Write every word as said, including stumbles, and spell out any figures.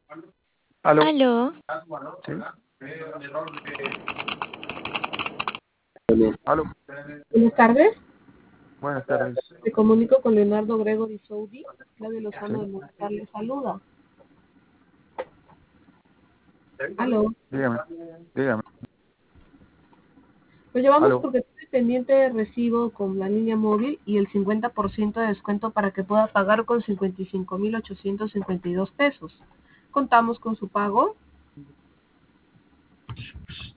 Aló. Aló, Sí. Aló. Buenas tardes, Buenas tardes. me comunico con Leonardo Gregory Soudi, Claudia Lozano de Sí. Movistar le saluda. Aló, Dígame. Dígame. lo llevamos Aló. porque tiene pendiente de recibo con la línea móvil y el cincuenta por ciento de descuento para que pueda pagar con cincuenta y cinco mil ochocientos cincuenta y dos pesos. ¿Contamos con su pago?